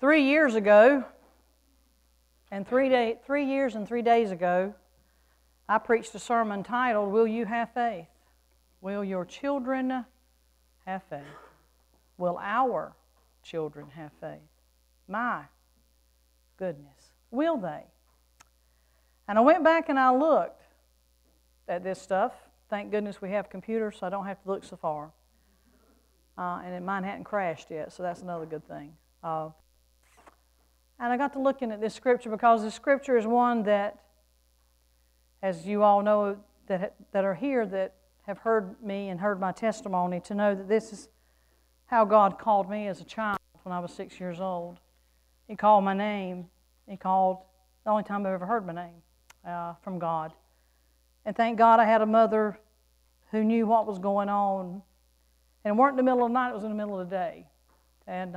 3 years ago, and 3 years and 3 days ago, I preached a sermon titled, Will You Have Faith? Will your children have faith? Will our children have faith? My goodness, will they? And I went back and I looked at this stuff. Thank goodness we have computers, so I don't have to look so far. And mine hadn't crashed yet, so that's another good thing. And I got to looking at this scripture because this scripture is one that, as you all know that are here that have heard me and heard my testimony, to know that this is how God called me as a child when I was 6 years old. He called my name. He called the only time I've ever heard my name from God. And thank God I had a mother who knew what was going on. And it weren't in the middle of the night, it was in the middle of the day. And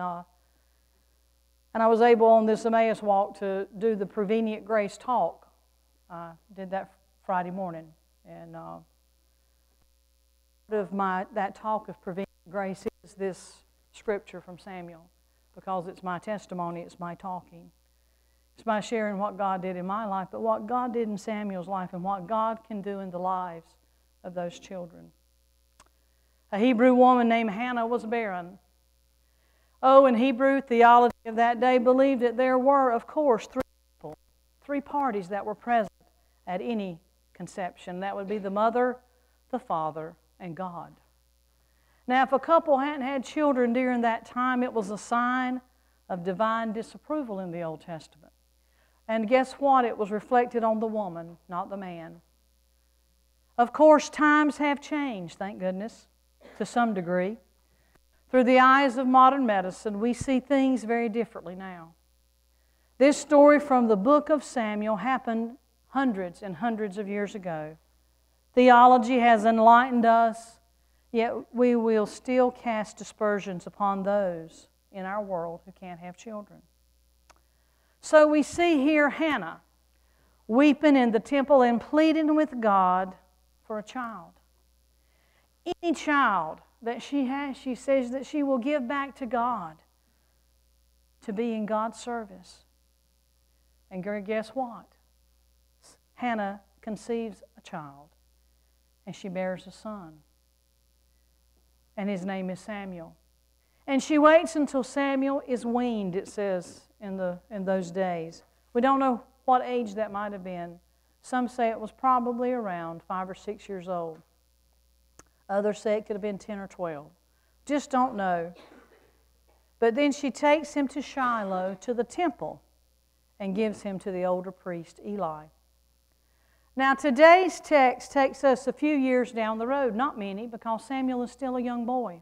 I was able on this Emmaus walk to do the Prevenient Grace talk. I did that Friday morning. And part of that talk of Prevenient Grace is this scripture from Samuel, because it's my testimony, it's my talking. It's my sharing what God did in my life, but what God did in Samuel's life and what God can do in the lives of those children. A Hebrew woman named Hannah was barren. Oh, in Hebrew theology of that day believed that there were, of course, three parties that were present at any conception. That would be the mother, the father, and God. Now, if a couple hadn't had children during that time, it was a sign of divine disapproval in the Old Testament. And guess what? It was reflected on the woman, not the man. Of course, times have changed, thank goodness, to some degree. Through the eyes of modern medicine, we see things very differently now. This story from the book of Samuel happened hundreds and hundreds of years ago. Theology has enlightened us, yet we will still cast aspersions upon those in our world who can't have children. So we see here Hannah weeping in the temple and pleading with God for a child. Any child that she has, she says that she will give back to God to be in God's service. And guess what? Hannah conceives a child, and she bears a son. And his name is Samuel. And she waits until Samuel is weaned, it says, in those days. We don't know what age that might have been. Some say it was probably around 5 or 6 years old. Others say it could have been 10 or 12. Just don't know. But then she takes him to Shiloh, to the temple, and gives him to the older priest, Eli. Now, today's text takes us a few years down the road, not many, because Samuel is still a young boy.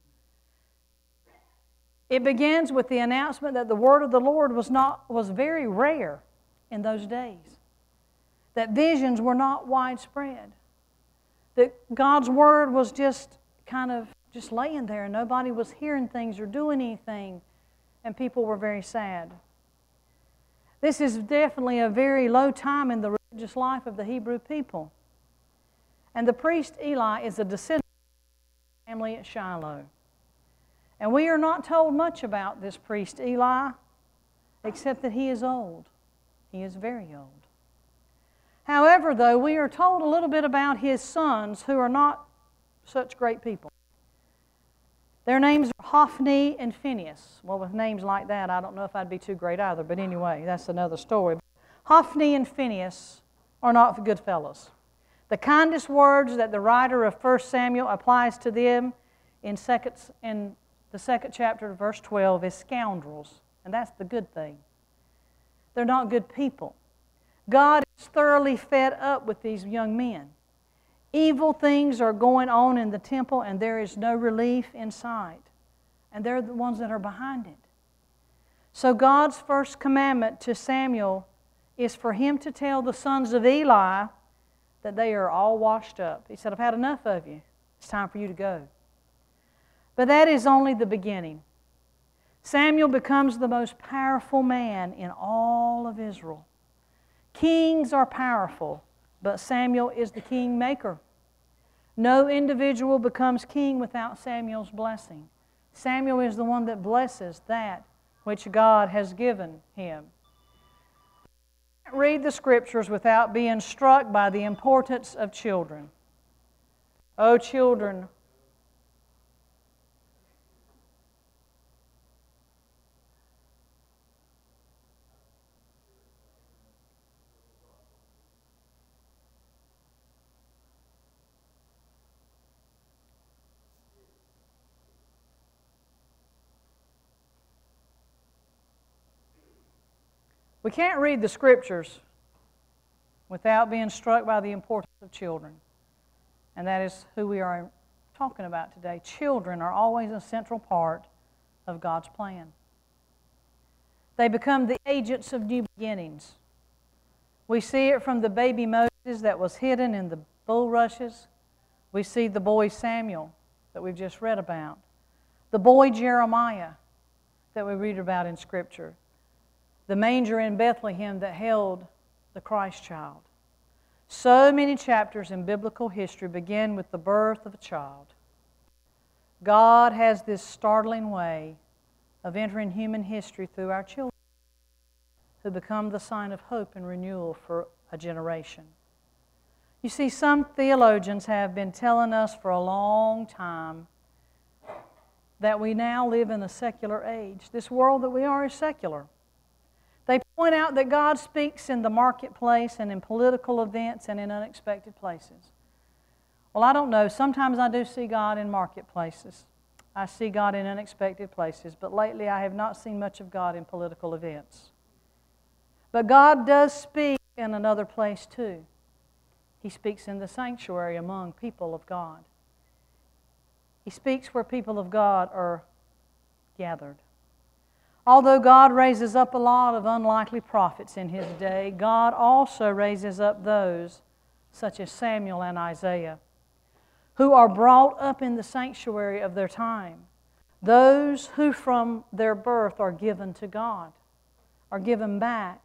It begins with the announcement that the word of the Lord was very rare in those days, that visions were not widespread, that God's word was just kind of just laying there, and nobody was hearing things or doing anything, and people were very sad. This is definitely a very low time in the religious life of the Hebrew people. And the priest Eli is a descendant of the family at Shiloh. And we are not told much about this priest Eli, except that he is old. He is very old. However, though, we are told a little bit about his sons, who are not such great people. Their names are Hophni and Phinehas. Well, with names like that, I don't know if I'd be too great either, but anyway, that's another story. Hophni and Phinehas are not good fellows. The kindest words that the writer of 1 Samuel applies to them in the second chapter, verse 12, is scoundrels, and that's the good thing. They're not good people. God is thoroughly fed up with these young men. Evil things are going on in the temple, and there is no relief in sight. And they're the ones that are behind it. So God's first commandment to Samuel is for him to tell the sons of Eli that they are all washed up. He said, I've had enough of you. It's time for you to go. But that is only the beginning. Samuel becomes the most powerful man in all of Israel. Kings are powerful, but Samuel is the king maker. No individual becomes king without Samuel's blessing. Samuel is the one that blesses that which God has given him. You can't read the Scriptures without being struck by the importance of children. Oh, children. We can't read the Scriptures without being struck by the importance of children. And that is who we are talking about today. Children are always a central part of God's plan. They become the agents of new beginnings. We see it from the baby Moses that was hidden in the bulrushes. We see the boy Samuel that we've just read about. The boy Jeremiah that we read about in Scripture. The manger in Bethlehem that held the Christ child. So many chapters in biblical history begin with the birth of a child. God has this startling way of entering human history through our children, who become the sign of hope and renewal for a generation. You see, some theologians have been telling us for a long time that we now live in a secular age. This world that we are is secular. They point out that God speaks in the marketplace and in political events and in unexpected places. Well, I don't know. Sometimes I do see God in marketplaces. I see God in unexpected places. But lately I have not seen much of God in political events. But God does speak in another place too. He speaks in the sanctuary among people of God. He speaks where people of God are gathered. Although God raises up a lot of unlikely prophets in His day, God also raises up those, such as Samuel and Isaiah, who are brought up in the sanctuary of their time. Those who from their birth are given to God, are given back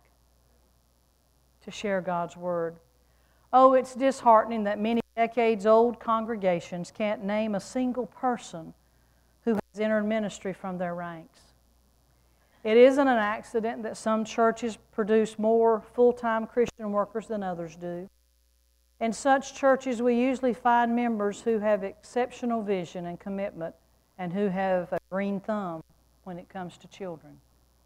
to share God's Word. Oh, it's disheartening that many decades-old congregations can't name a single person who has entered ministry from their ranks. It isn't an accident that some churches produce more full-time Christian workers than others do. In such churches, we usually find members who have exceptional vision and commitment and who have a green thumb when it comes to children.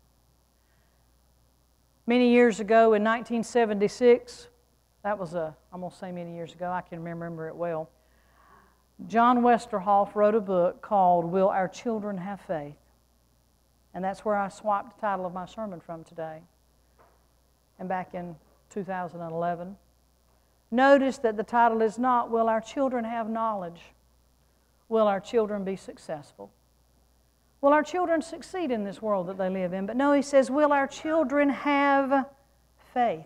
Many years ago in 1976, I'm going to say many years ago, I can remember it well, John Westerhoff wrote a book called Will Our Children Have Faith? And that's where I swapped the title of my sermon from today. And back in 2011. Notice that the title is not, Will Our Children Have Knowledge? Will our children be successful? Will our children succeed in this world that they live in? But no, he says, will our children have faith?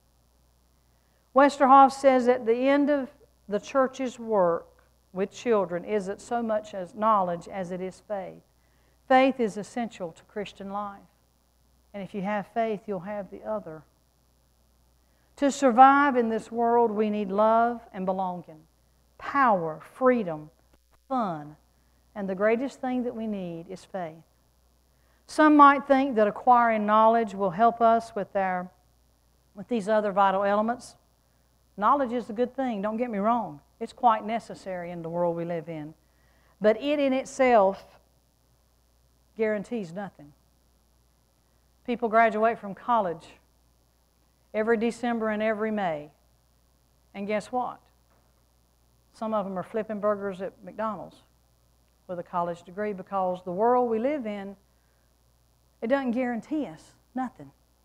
Westerhoff says at the end of the church's work with children isn't so much as knowledge as it is faith. Faith is essential to Christian life. And if you have faith, you'll have the other. To survive in this world, we need love and belonging, power, freedom, fun, and the greatest thing that we need is faith. Some might think that acquiring knowledge will help us with these other vital elements. Knowledge is a good thing, don't get me wrong. It's quite necessary in the world we live in. But it in itself guarantees nothing. People graduate from college every December and every May. And guess what? Some of them are flipping burgers at McDonald's with a college degree because the world we live in, it doesn't guarantee us nothing.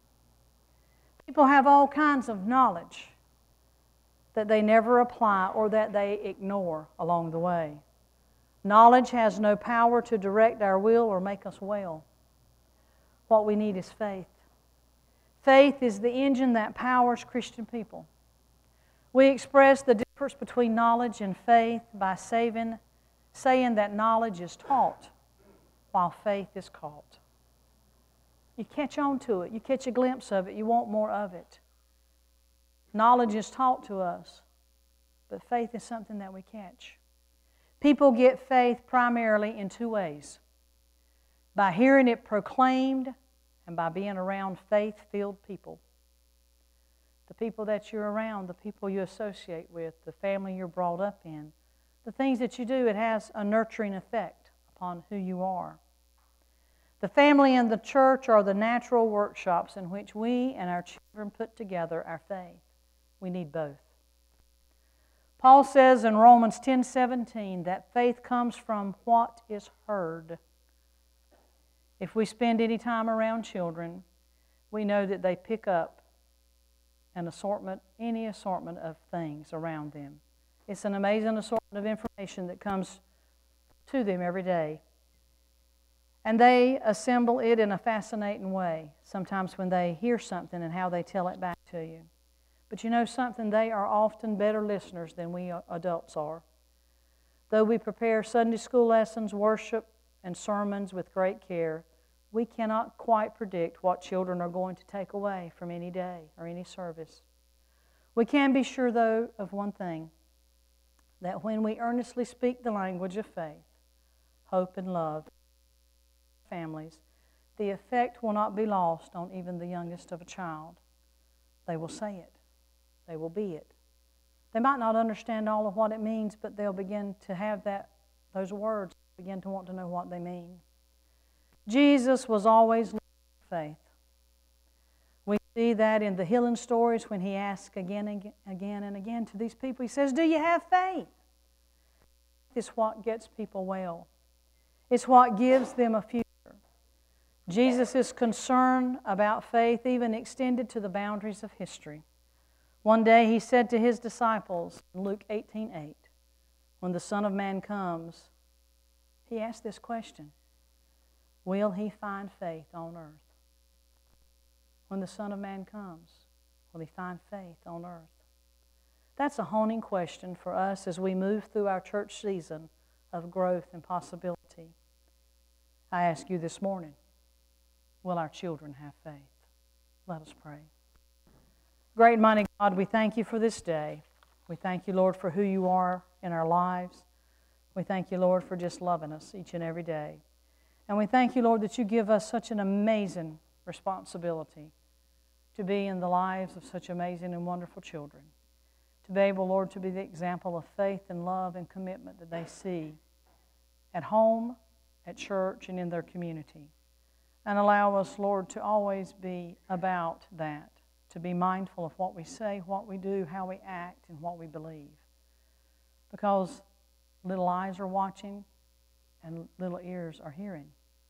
People have all kinds of knowledge that they never apply or that they ignore along the way. Knowledge has no power to direct our will or make us well. What we need is faith. Faith is the engine that powers Christian people. We express the difference between knowledge and faith by saying that knowledge is taught while faith is caught. You catch on to it. You catch a glimpse of it. You want more of it. Knowledge is taught to us, but faith is something that we catch. People get faith primarily in two ways. by hearing it proclaimed and by being around faith-filled people. The people that you're around, the people you associate with, the family you're brought up in, the things that you do, it has a nurturing effect upon who you are. The family and the church are the natural workshops in which we and our children put together our faith. We need both. Paul says in Romans 10:17 that faith comes from what is heard. If we spend any time around children, we know that they pick up any assortment of things around them. It's an amazing assortment of information that comes to them every day. And they assemble it in a fascinating way, sometimes when they hear something and how they tell it back to you. But you know something? They are often better listeners than we adults are. Though we prepare Sunday school lessons, worship, and sermons with great care, we cannot quite predict what children are going to take away from any day or any service. We can be sure, though, of one thing, that when we earnestly speak the language of faith, hope, and love, families, the effect will not be lost on even the youngest of a child. They will say it. They will be it. They might not understand all of what it means, but they'll begin to have those words, begin to want to know what they mean. Jesus was always living faith. We see that in the healing stories when he asks again and again to these people. He says, do you have faith? It's what gets people well. It's what gives them a future. Jesus' concern about faith even extended to the boundaries of history. One day he said to his disciples in Luke 18:8, when the Son of Man comes, he asked this question, will he find faith on earth? When the Son of Man comes, will he find faith on earth? That's a haunting question for us as we move through our church season of growth and possibility. I ask you this morning, will our children have faith? Let us pray. Great and mighty God, we thank you for this day. We thank you, Lord, for who you are in our lives. We thank you, Lord, for just loving us each and every day. And we thank you, Lord, that you give us such an amazing responsibility to be in the lives of such amazing and wonderful children. To be able, Lord, to be the example of faith and love and commitment that they see at home, at church, and in their community. And allow us, Lord, to always be about that, to be mindful of what we say, what we do, how we act, and what we believe. Because little eyes are watching and little ears are hearing.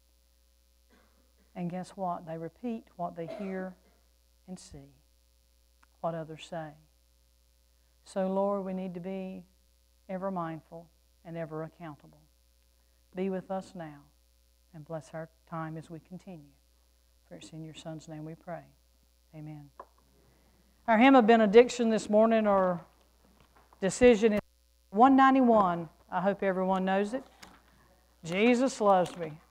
And guess what? They repeat what they hear and see, what others say. So, Lord, we need to be ever mindful and ever accountable. Be with us now and bless our time as we continue. For it's in your Son's name we pray. Amen. Our hymn of benediction this morning or decision is 191. I hope everyone knows it. Jesus loves me.